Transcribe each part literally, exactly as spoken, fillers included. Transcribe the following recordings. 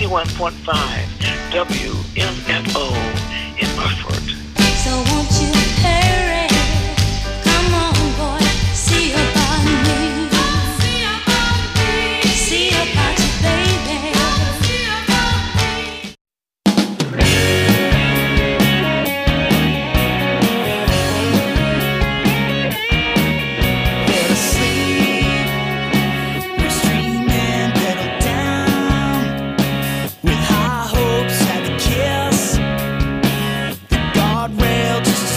eighty-one point five W M N O in Hartford. So won't you hurry? Come on, boy, see about me. See about me. See about you, baby. See about me. Fell asleep, was dreaming, pedal down, with high hopes, had the kiss, the guardrail just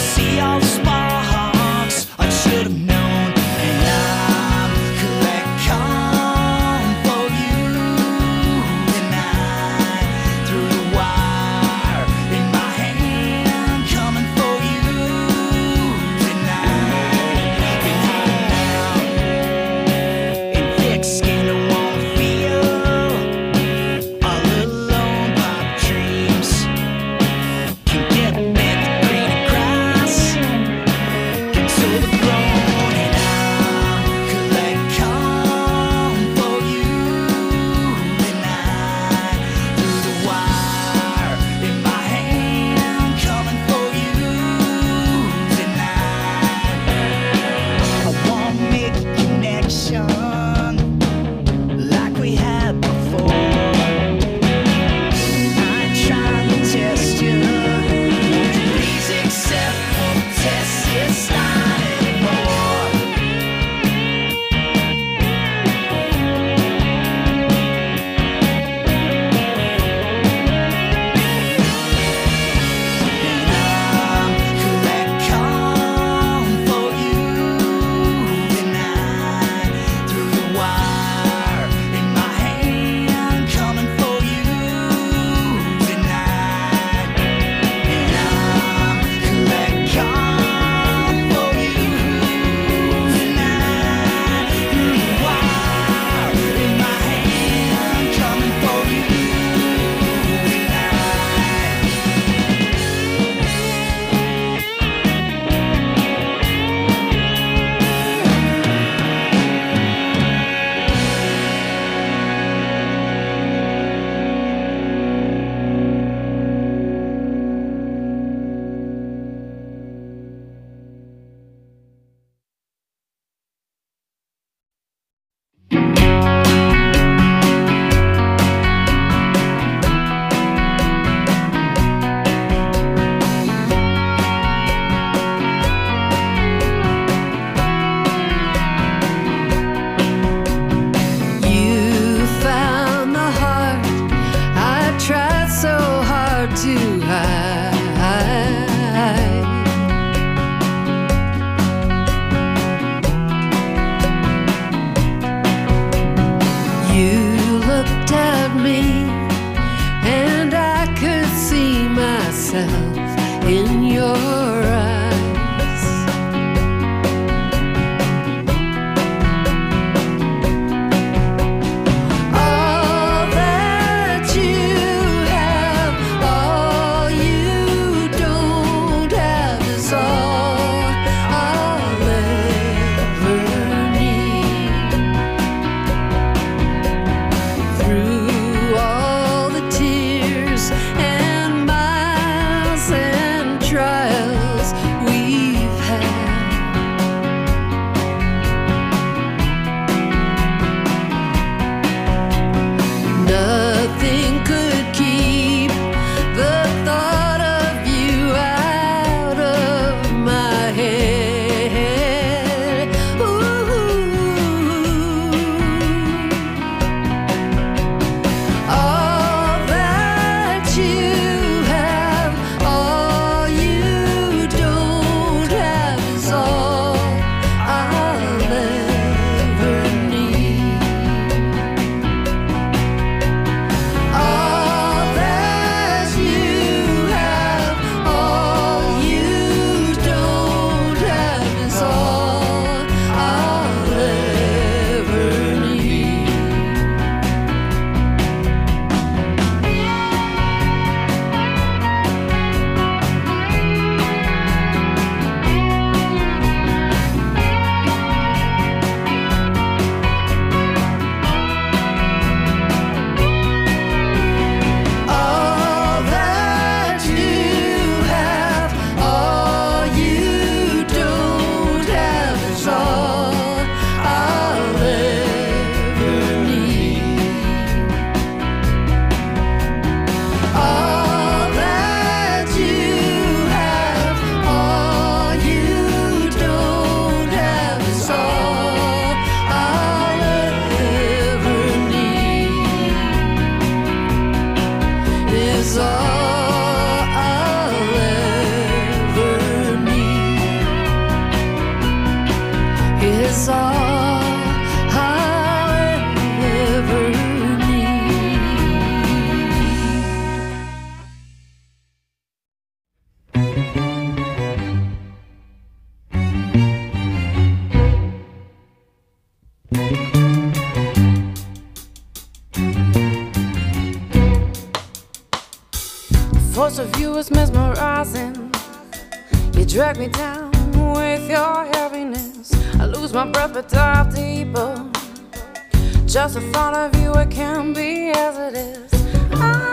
thought of you is mesmerizing. You drag me down with your heaviness. I lose my breath but dive deeper. Just the thought of you, it can be as it is. Ah,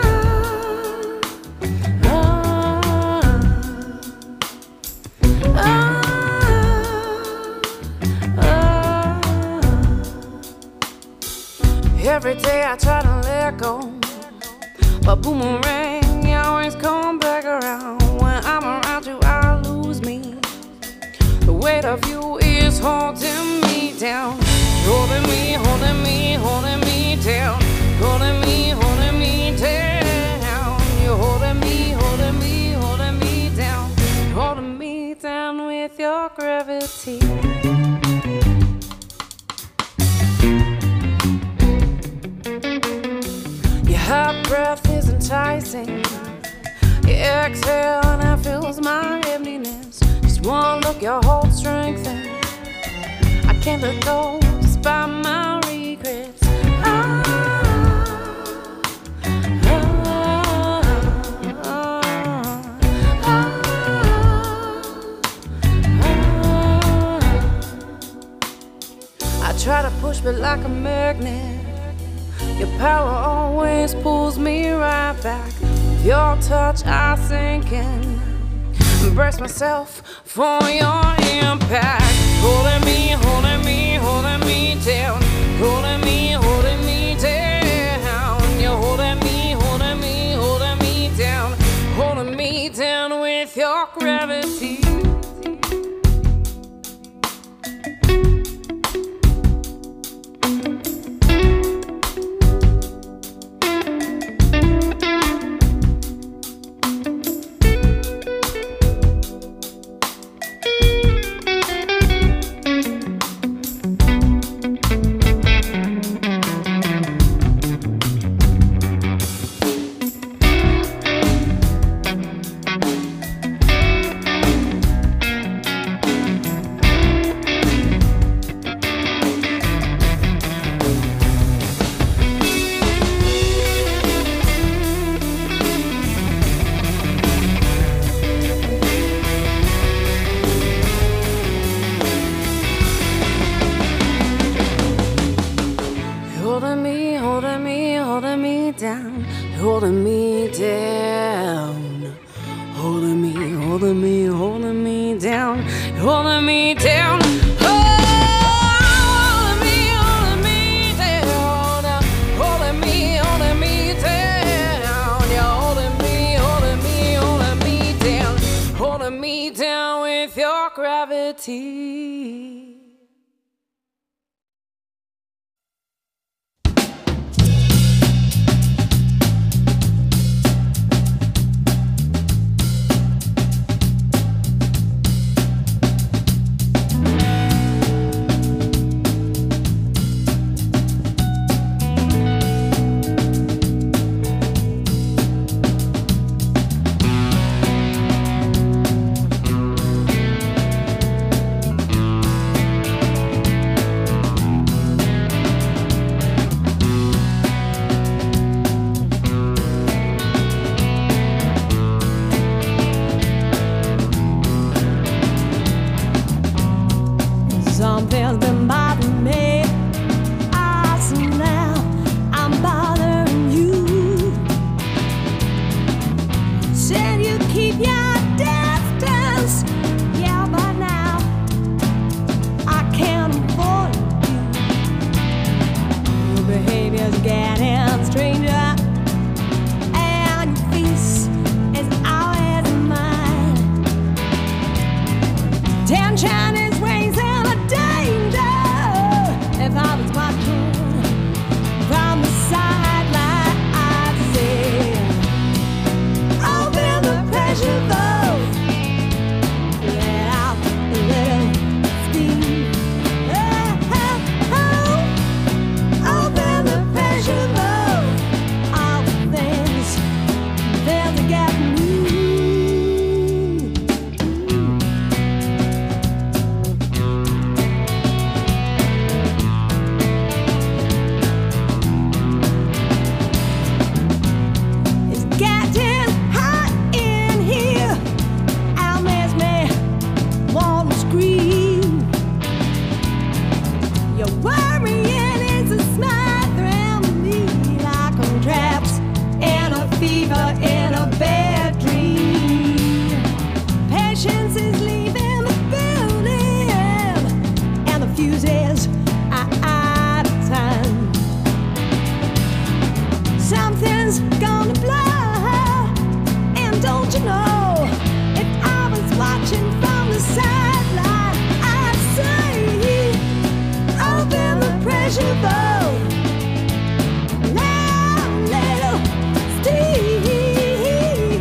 ah, ah, ah. Every day I try to let go, but boomerang, you always come back around. When I'm around you, I lose me. The weight of you is holding me down. Holding me, holding me, holding me down. Holding me, holding me down. You're holding me, holding me, holding me down. Holding me down with your gravity. Your hot breath is enticing. You exhale and it fills my emptiness. Just one look, your whole strength and I can't let go despite my regrets. Ah, ah, ah, ah, ah. I try to push but like a magnet, your power always pulls me right back. With your touch I sink in, embrace myself for your impact. Holding me, holding me, holding me down. Holding me, holding me down. You're holding me, holding me, holding me down. Holding me down with your gravity. Holding me, holding me, holding me down. Holding me down. Holding me, holding me, holding me down. Holding me down. Holding me, holding me down. Holding me, holding me down. You're holding me, holding me, holding me down. Holding me down with your gravity. Your worrying is a smothering me like I'm trapped in a fever in a bad dream. Patience is leaving the building, and the fuses are out of time. Something's gonna blow, and don't you know, if I was watching from the sideline, I'd say, open the pressure boat, let little Steve,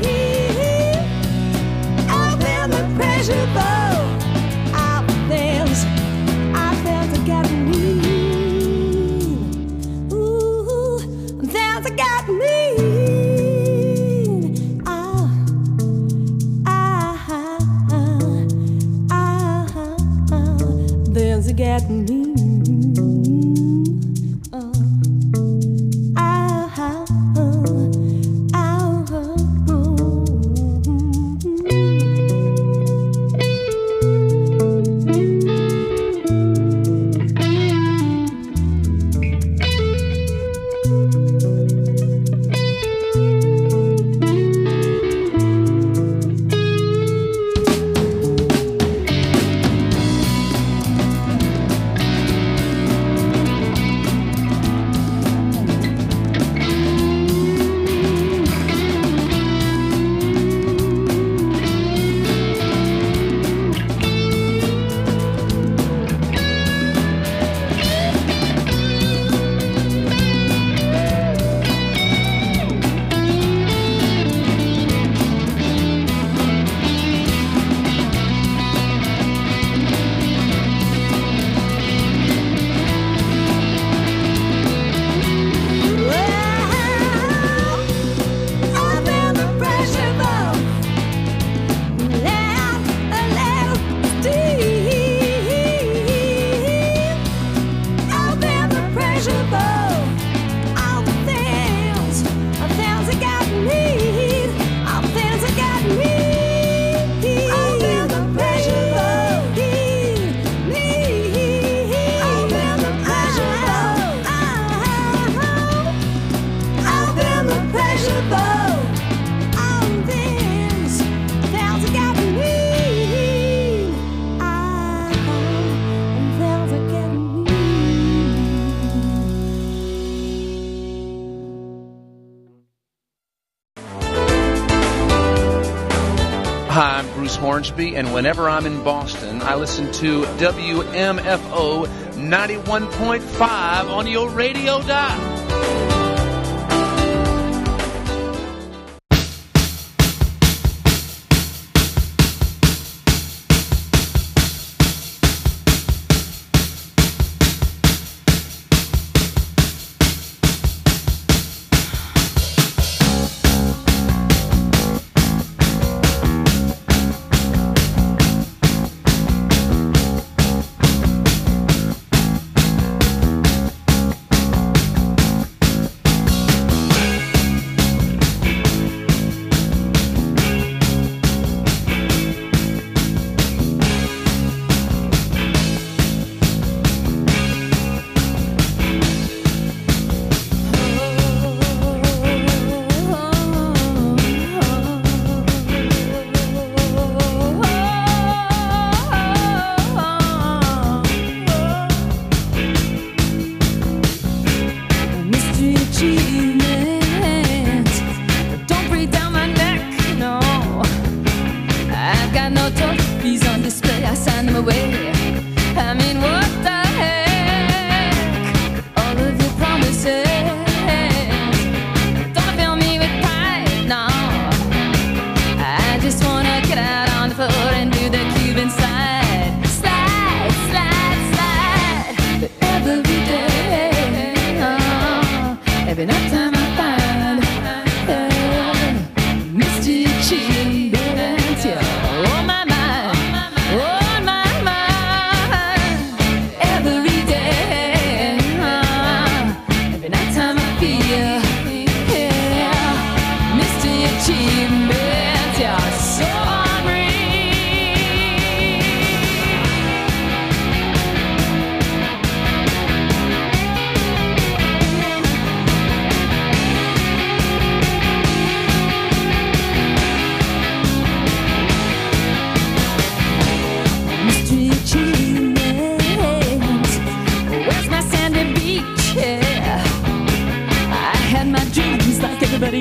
open the pressure boat. Our things, our things are getting mean. Ooh, things are getting mean. Ah, ah, ah, ah, ah, things are getting mean. Hi, I'm Bruce Hornsby, and whenever I'm in Boston, I listen to W M F O ninety-one point five on your radio dial.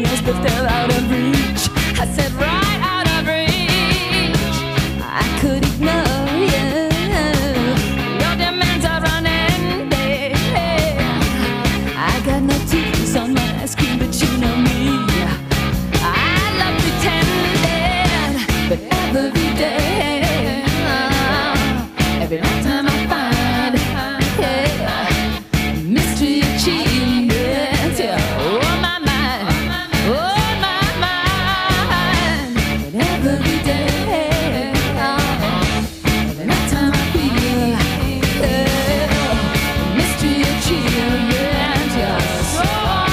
yes, but still out of reach. I said right out of reach. I could ignore you. Your demands are running dead. I got no teeth on my ice cream, but you know me. I love pretending, but every day, uh, every night time I find, yeah, mystery achievements, yeah. Oh my mind, oh my mind, but every day, uh, every night time I feel, yeah, mystery achievements, yeah. So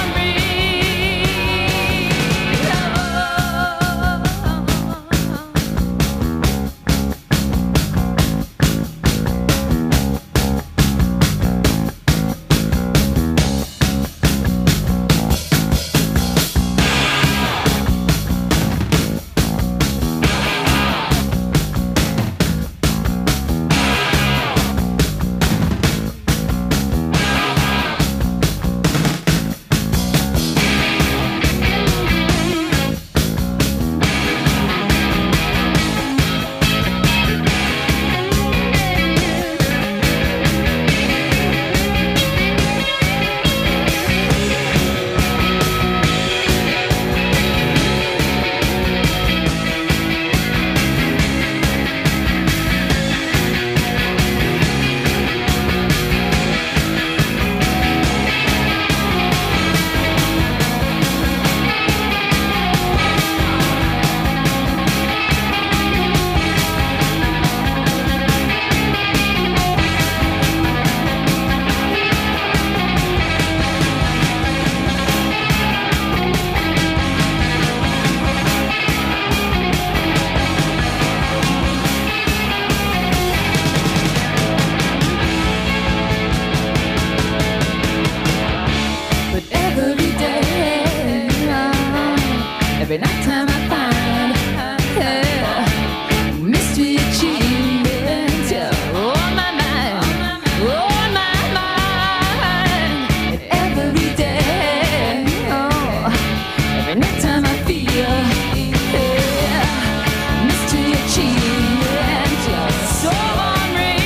every night time I find, yeah, mystery achievements, yeah. Oh my mind, oh my mind, and every day, oh, every night time I feel, yeah, mystery achievements, yeah. So unreal.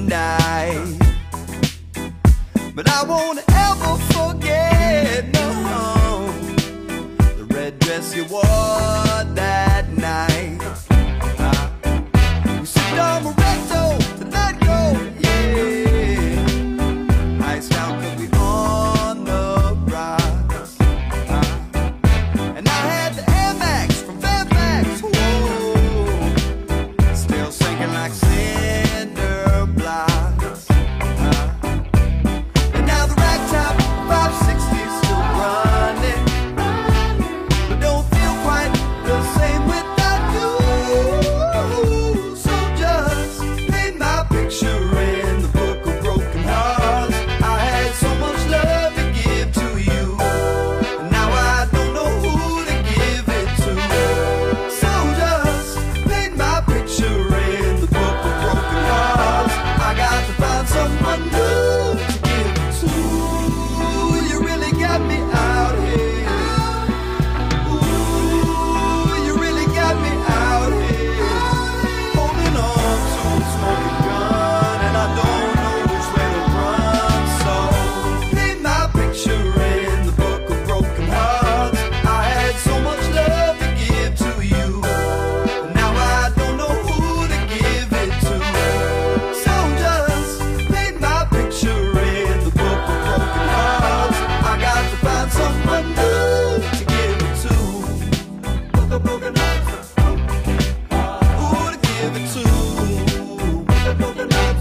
But I won't ever forget, no. what that night. Uh, we sipped on Moretto, the night go, yeah. Iced out 'cause we on the rise. Uh, and I had the Air Max from Fairfax, whoa. Still sinking like cinder blocks. Uh, and now the ragtop five sixty is still running, but don't feel quite the same without you. So just paint my picture in the book of broken hearts. I had so much love to give to you, and now I don't know who to give it to. So just paint my picture in the book of broken hearts. I got to find someone new to give it to. You really got me out here. Ooh, you really got me out here. Holding on to a smoking gun, and I don't know which way to run. So paint my picture in the book of broken hearts. I had so much love to give to you, but now I don't know who to give it to. So just paint my picture in the book of broken hearts. I got to find someone new to give it to. Book of broken hearts. Who to give it to? Book of broken hearts.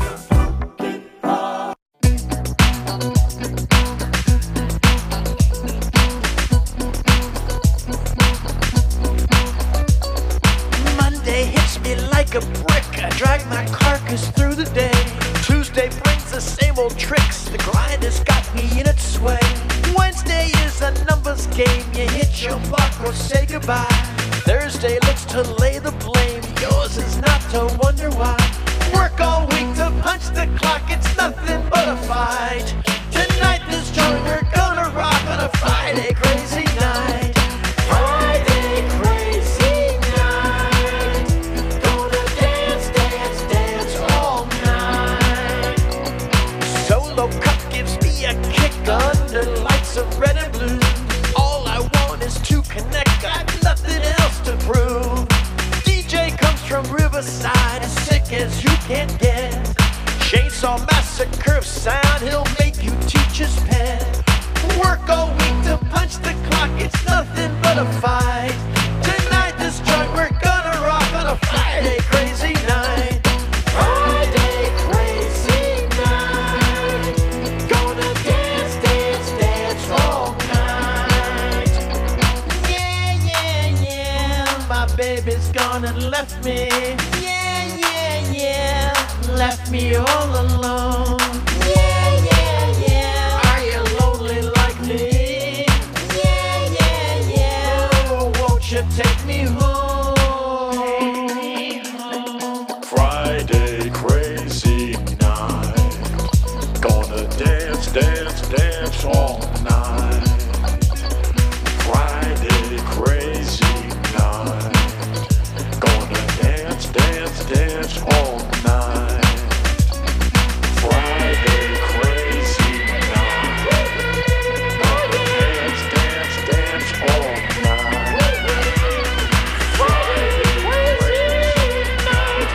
Monday hits me like a brick. I drag my carcass through the day. Tuesday brings the same old tricks. The grind has got me in its sway. Wednesday is a numbers game. You hit your mark or say goodbye. Thursday looks to lay the blame. Yours is not to wonder why. Work all week to punch the clock. It's nothing but a fight. Tonight this joint we're gonna rock on a Friday crazy night. Friday crazy night. Gonna dance, dance, dance all night. Solo cup gives me a kick under lights of red and blue. All I want is to connect, got nothing else to prove. D J comes from Riverside, as sick as you can get. Chainsaw Massacre of sound, he'll make you teach his pen. Work all week to punch the clock, it's nothing but a fight. Tonight this joint we're gonna rock on a Friday crazy night. Friday crazy night. Gonna dance, dance, dance all night. Yeah, yeah, yeah, my baby's gone and left me. Yeah, yeah, yeah, left me all alone. Yeah, yeah, yeah, are you lonely like me? Yeah, yeah, yeah, oh, won't you take me home? Friday crazy night. Gonna dance, dance, dance all night. Friday crazy night. Gonna dance, dance, dance all night. Friday crazy night. Gonna dance, dance, dance all night. Friday crazy night.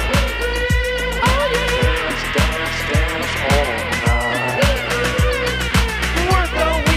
Dance, dance, dance all night. Work all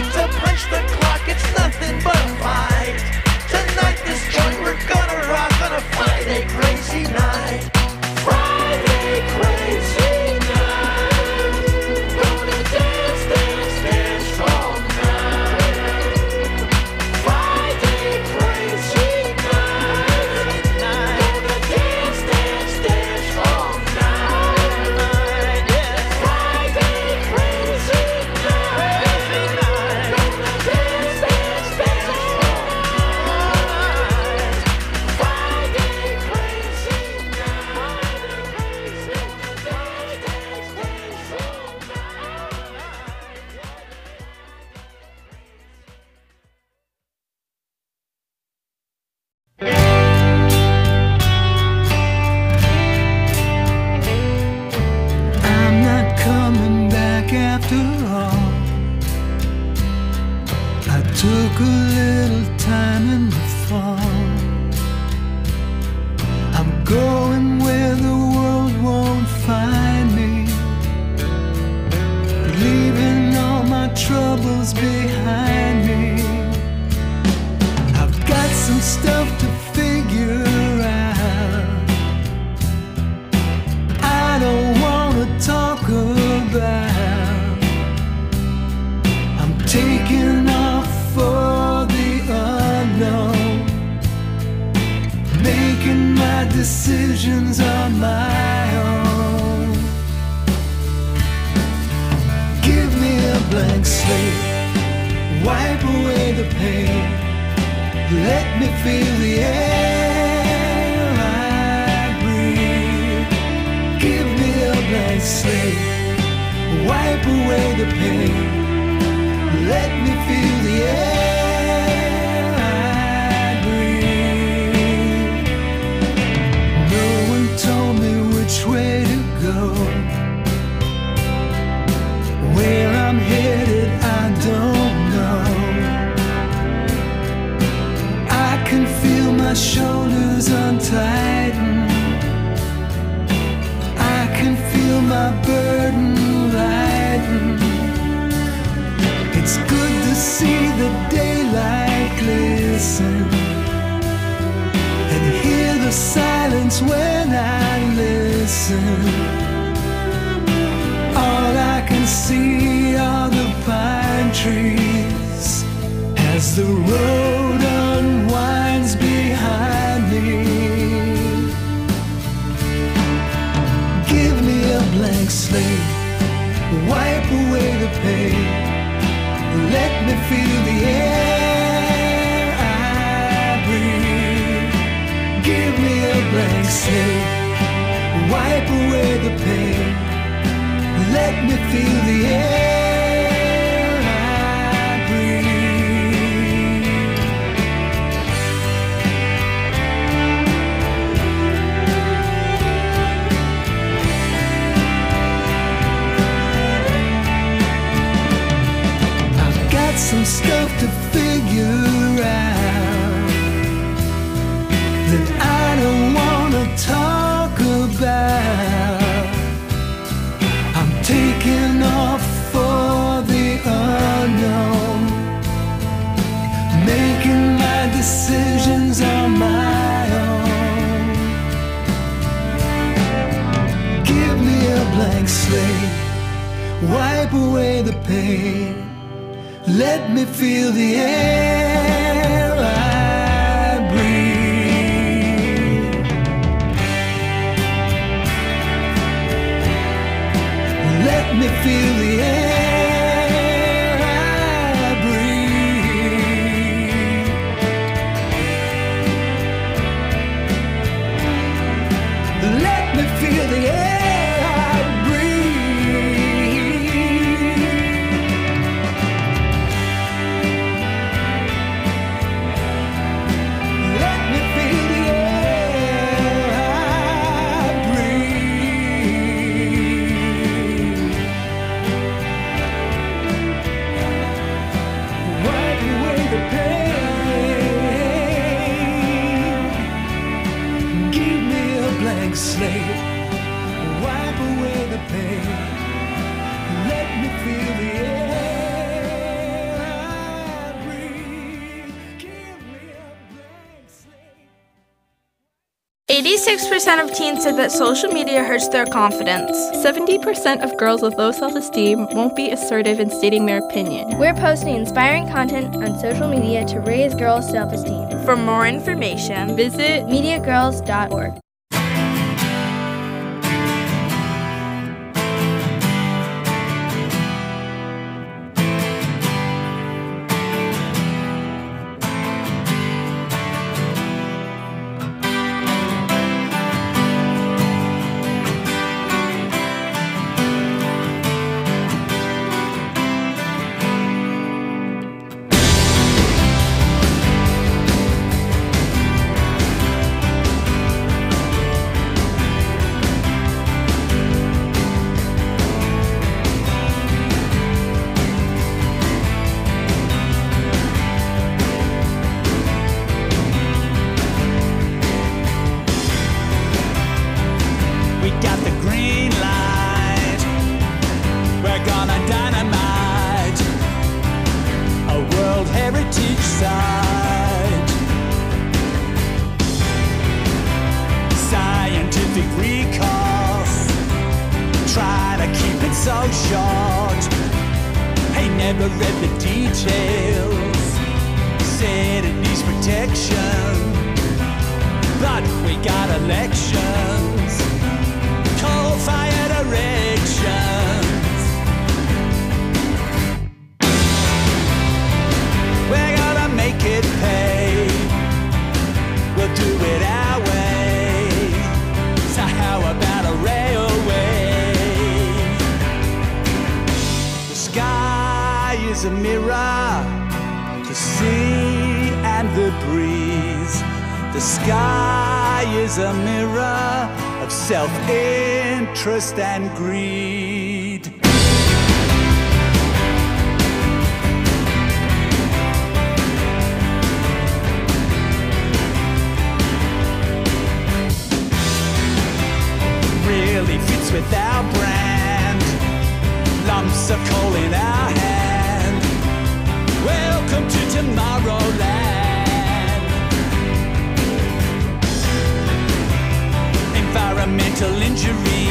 miles behind me. I've got some stuff to figure out. I don't wanna talk about. I'm taking off for the unknown, making my decisions on my own. Give me a blank slate, wipe away the pain. Let me feel the air I breathe. Give me a blank slate, wipe away the pain. Let me feel the air I breathe. No one told me which way to go. Where I'm headed, I don't know. I can feel my shoulders untighten. I can feel my burden lighten. It's good to see the daylight glisten and hear the silence when I listen. All I can see are the pine trees as the road unwinds behind me. Give me a blank slate, wipe away the pain. Let me feel the air I breathe. Give me a blank slate, wipe away the pain. Let me feel the air I breathe. I've got some stuff to figure out that I don't wanna talk about. I'm taking off for the unknown, making my decisions on my own. Give me a blank slate, wipe away the pain. Let me feel the air I breathe. Let me feel the air I breathe. Let me feel the air I breathe. Let me feel the air I breathe. Wipe away the pain. Give me a blank slate, wipe away the pain. Let me feel the air I breathe. Give me a blank slate. eighty-six percent of teens said that social media hurts their confidence. seventy percent of girls with low self-esteem won't be assertive in stating their opinion. We're posting inspiring content on social media to raise girls' self-esteem. For more information, Visit media girls dot org. side. Scientific recourse, trying to keep it so short. Hey, never read the details, said it needs protection, but we got elections, coal-fired erections. We're gonna make it pay, we'll do it our way. So how about a railway? The sky is a mirror, the sea and the breeze. The sky is a mirror of self-interest and greed. Really fits with our brand, lumps of coal in our hand. Welcome to Tomorrowland. Environmental injury,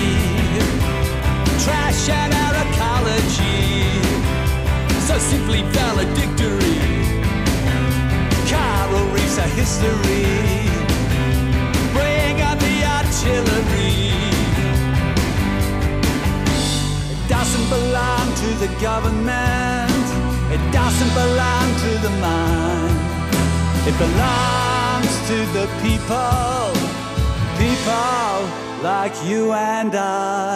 trash and our ecology, so simply valedictory. Coral reefs are history, bring on the artillery. It doesn't belong to the government, it doesn't belong to the mind. It belongs to the people, people like you and I.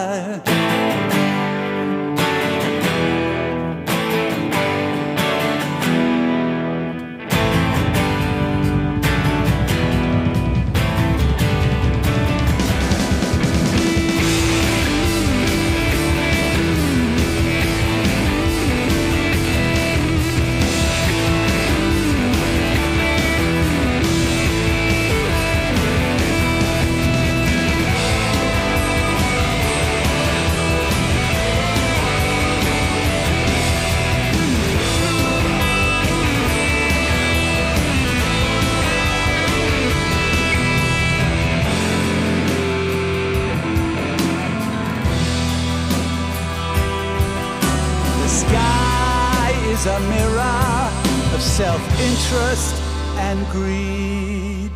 A mirror of self-interest and greed.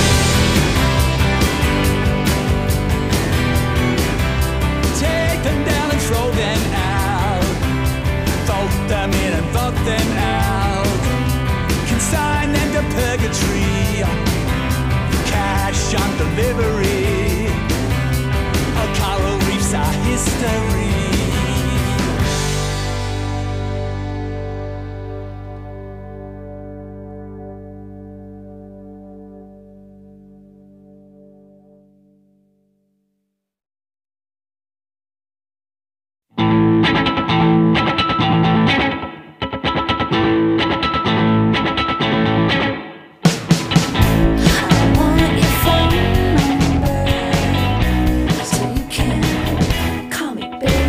Take them down and throw them out, fold them in and vote them out, consign them to purgatory, cash on delivery. Our coral reefs are history. So you can call me baby.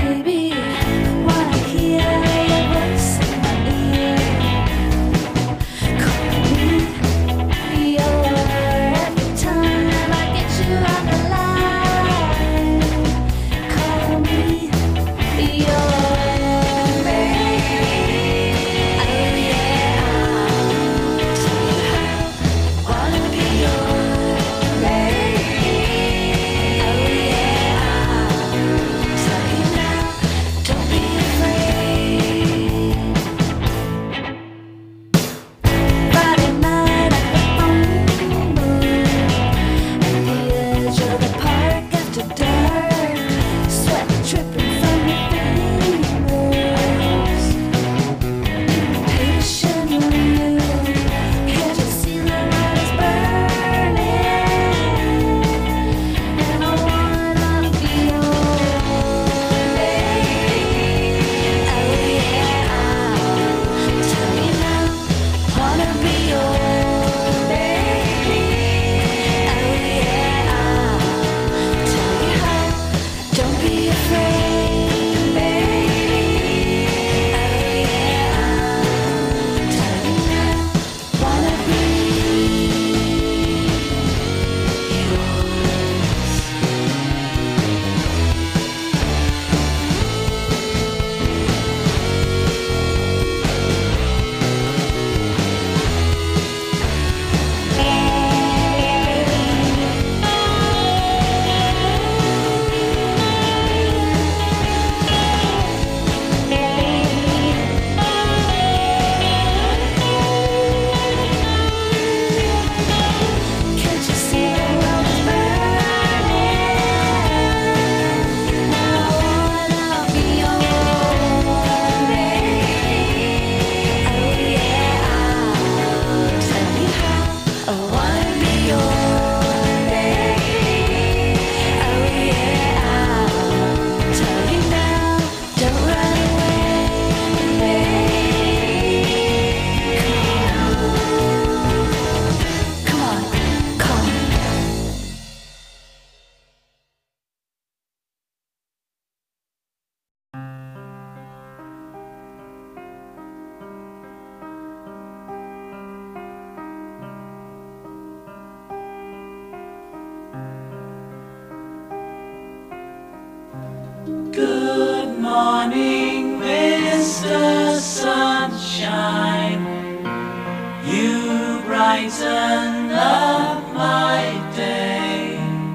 sunshine, you brighten up my day.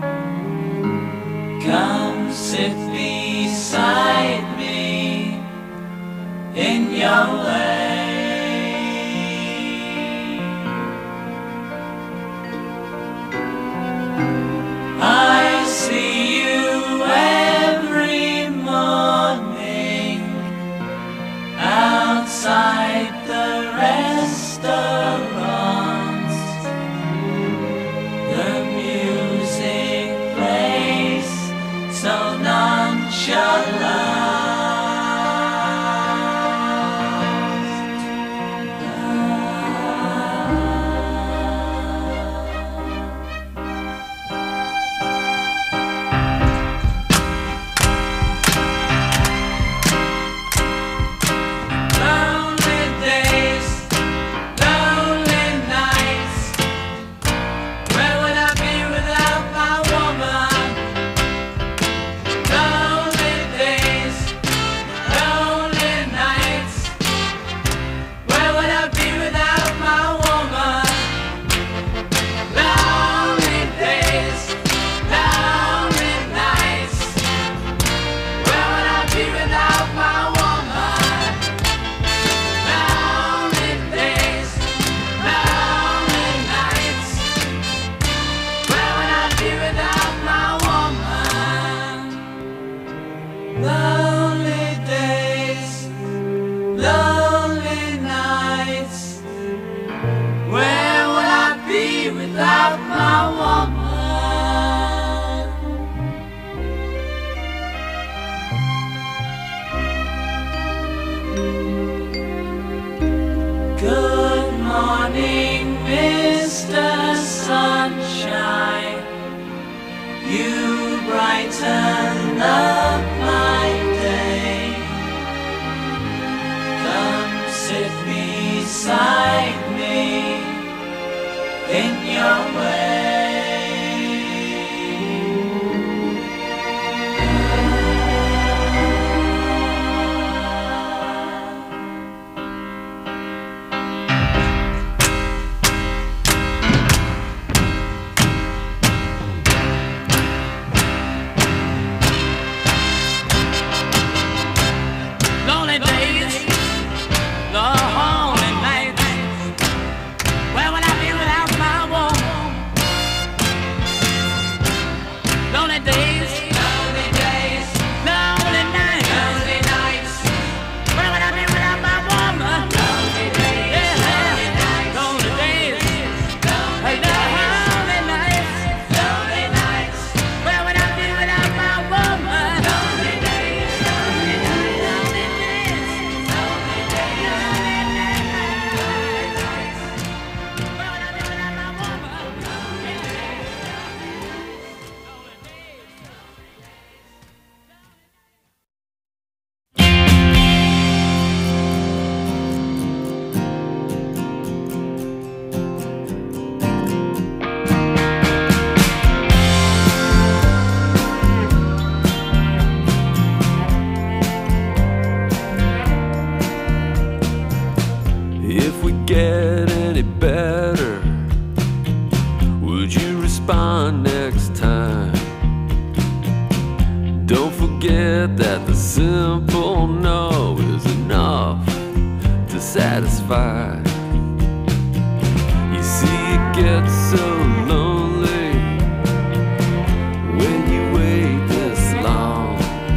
Come sit beside me in your way. I see you every morning outside the restaurants. The music plays so nonchalant. Good morning, Mister Sunshine. You brighten up my day. Come sit beside me in your way. Get any better? Would you respond next time? Don't forget that the simple no is enough to satisfy. You see, it gets so lonely when you wait this long,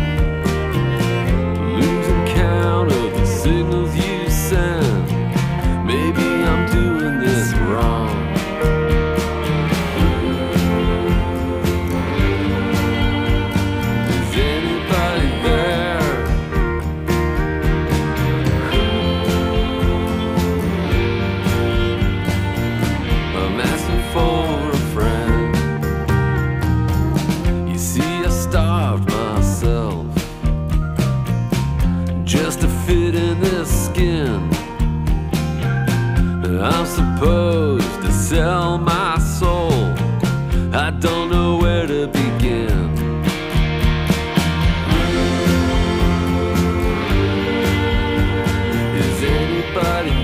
losing count of the signals you send. Maybe I'm doing this wrong. Is anybody there? I'm asking for a friend. You see, I starved myself just to fit in this skin. I'm supposed to sell my soul. I don't know where to begin. Is anybody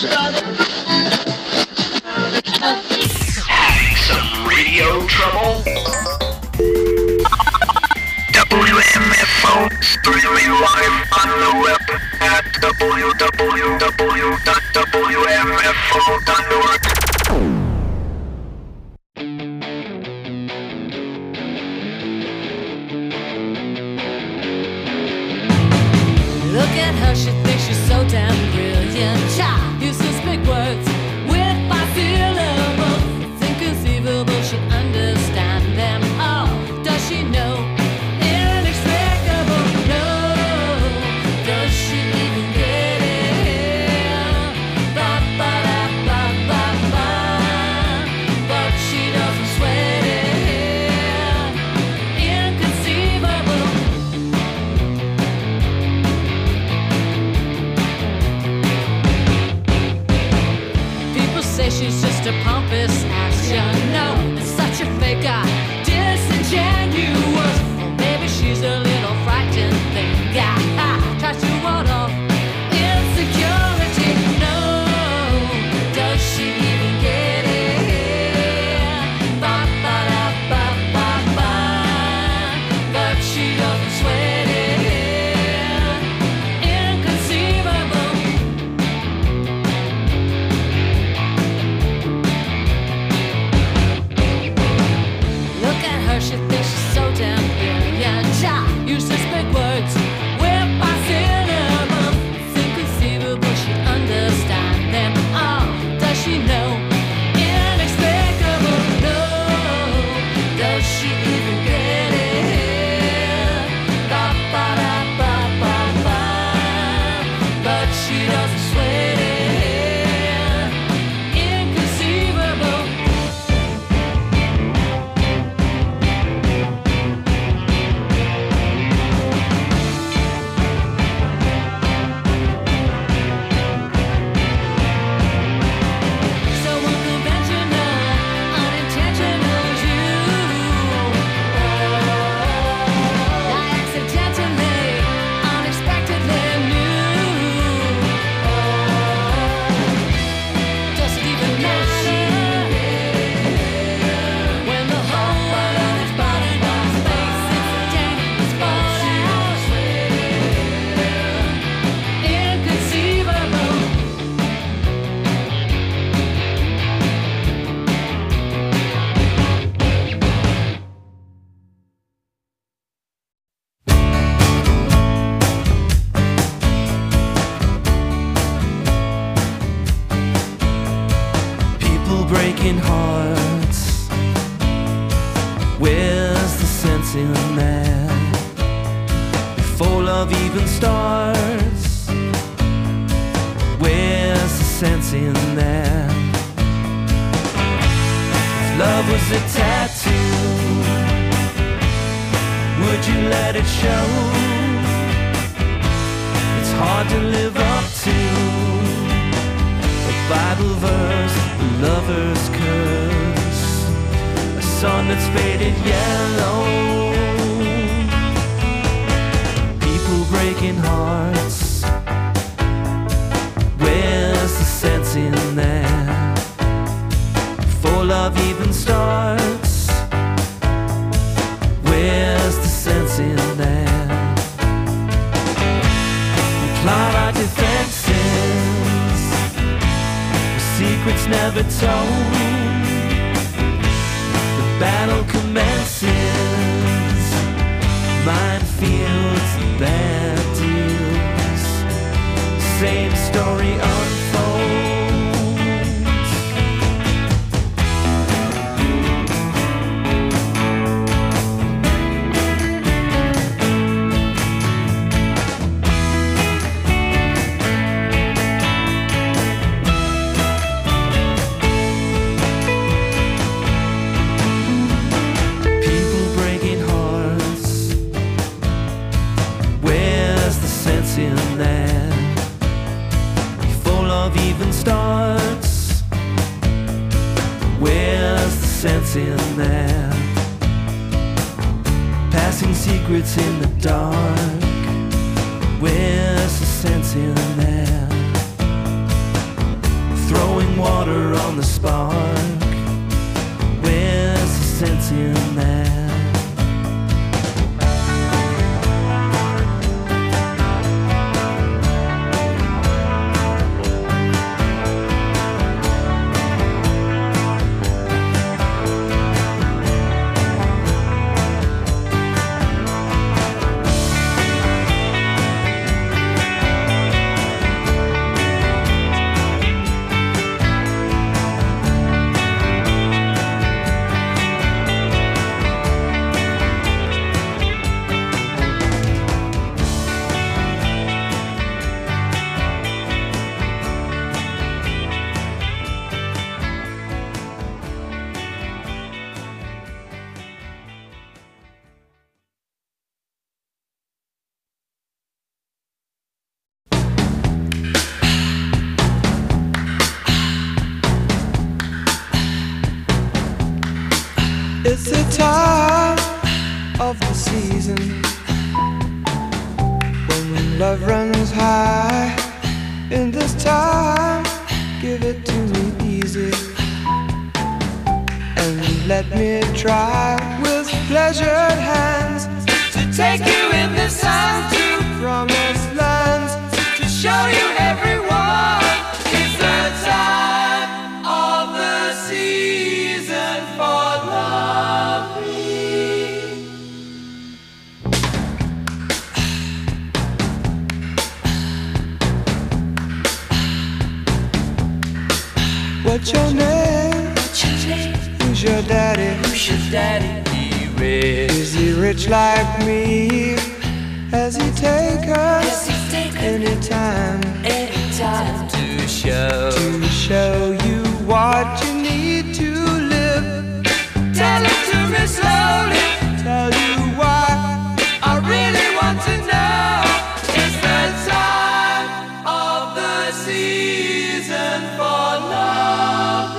Having some radio trouble? W M F O streaming live on the web at w w w dot w m f o dot org. Look at her, she thinks she's so damn brilliant. Child uses big words with five syllables. It's inconceivable she understands them all. Does she know? Inexplicable, no. Does she even get it? Ba ba da ba ba ba. But she doesn't sweat it. Inconceivable. Say she's just a pompous ass, you know. It's such a fake eye, disingenuous. Or maybe she's a little frightened thing. Yeah, tries to ward off insecurity. No, does she even get it? Ba ba da ba ba ba. But she doesn't sweat it. Inconceivable. She thinks she's so damn brilliant. Ja uses big words with five syllables. It's inconceivable she understands them all. Does she know? Inexplicable, no. Does she even get it? Ba ba da ba ba ba. But she doesn't sweat it. Inconceivable. Breaking hearts. Where's the sense in that? Before love even starts, where's the sense in that? If love was a tattoo, would you let it show? It's hard to live up to a Bible verse, a lover's curse, a sun that's faded yellow. People breaking hearts. Where's the sense in that? Before love even starts, where's the sense in that? We plot our defenses, secrets never told. The battle commences, minefields, bad deals. Same story unfolds. In that, before love even starts, where's the sense in that? Passing secrets in the dark, where's the sense in that? pouring water on the spark. Where's the sense in that? It's the time of the season when love runs high. In this time, give it to me easy and let me try with pleasured hands to take you in the sun to promised lands, to show you everyone. It's the time of the season for love. What's your name? What's your name? Who's your daddy? Who's your daddy? He rich. Is he rich like me? Has he take us anytime? Anytime to show to show you what you need to live. Tell it to me slowly. Tell you why I really want to know. It's the time of the season for love.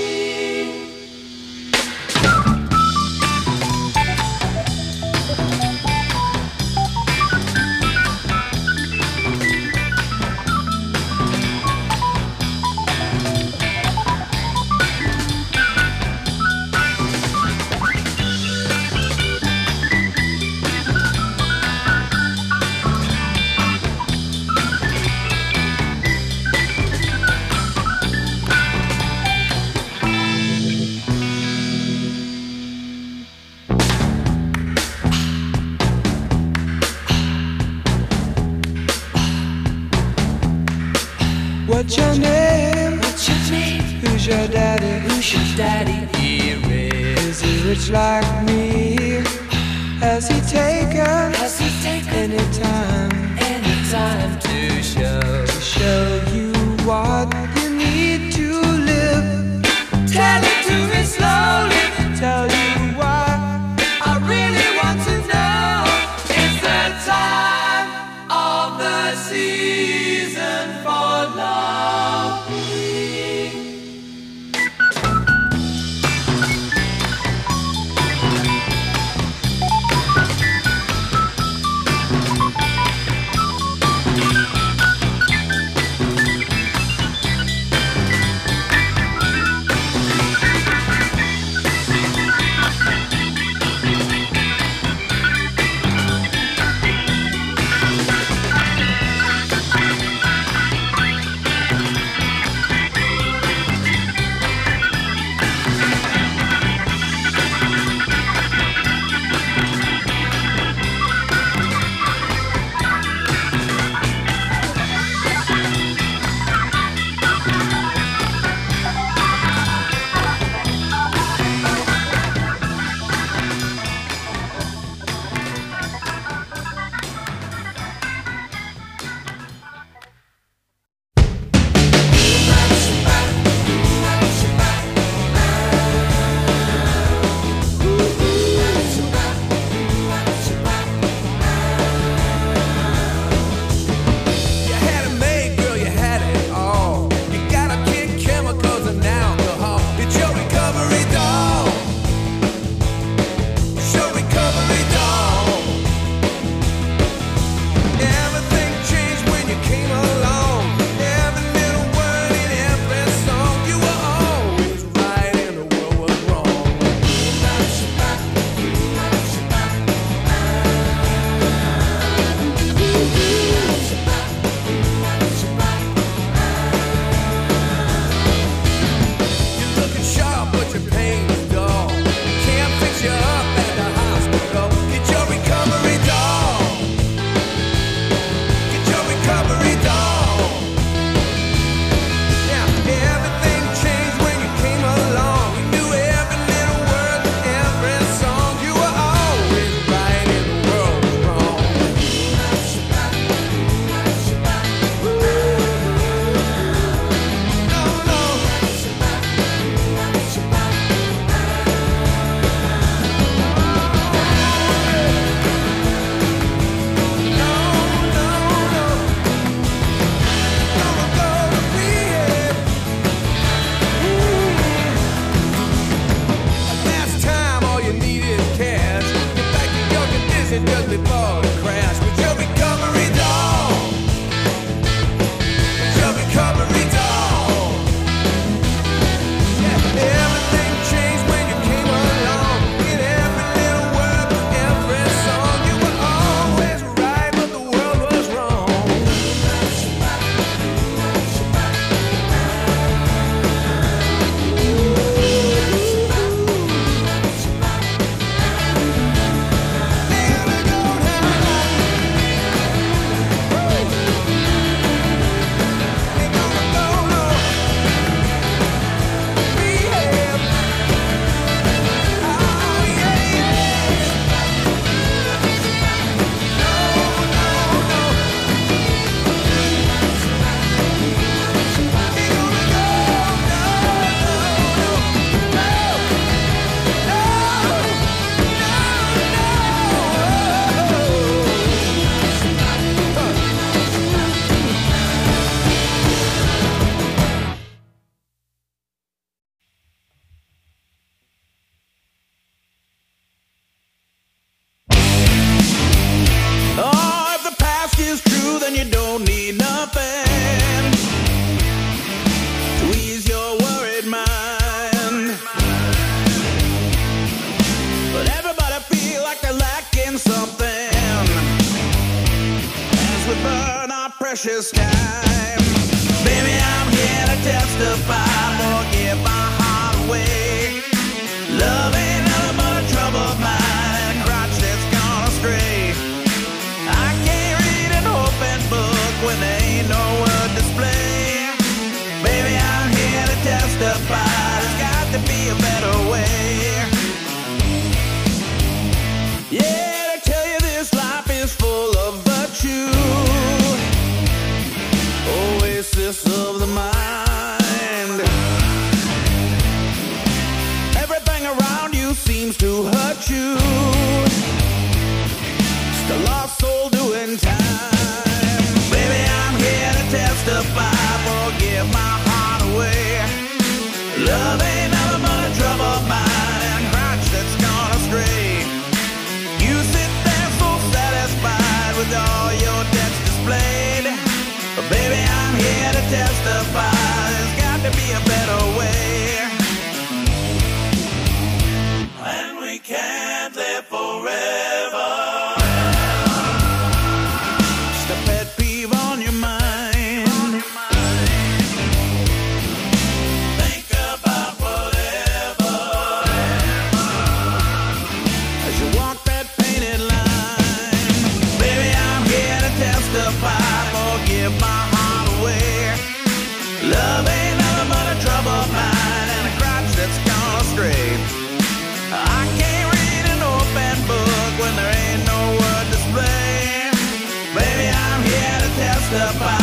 What's your name? What's your name? Who's your daddy? Who's your daddy? He rich. Is he rich like me? Has he taken? Has he taken anytime? Anytime to show to show you what you need to live. Tell it to me slowly. Tell you why I really want to know. It's the time of the season for love. just before the crash. With your recovery doll, your recovery doll. Yeah, everything changed when you came along. In every little word, every song, you were always right, but the world was wrong. Oh, if the past is true, then you don't need nothing to ease your worried mind. But everybody feel like they're lacking something as we burn our precious time. Baby, I'm here to testify, forgive my heart away. Love ain't nothing but a trouble of mine and a crotch that's gone astray. I can't read an open book when there ain't no word display. Baby, I'm here to testify, there's got to be a better way. Yeah, to tell you this life is full of virtue, oasis of the mind. Everything around you seems to hurt you. Just a lost soul doing time. Baby, I'm here to testify, forgive my heart away. Love ain't nothing but a trouble of mine and a crotch that's gone astray. You sit there so satisfied with all your debts displayed. But baby, I'm here to testify, there's got to be a better way. And we can't live forever. Just a pet peeve on your mind. Think about whatever as you walk that painted line. Baby, I'm here to testify, forgive my heart away. Love ain't nothing but a trouble of mine and a crotch that's gone astray. I can't read an open book when there ain't no word display. Baby, I'm here to testify,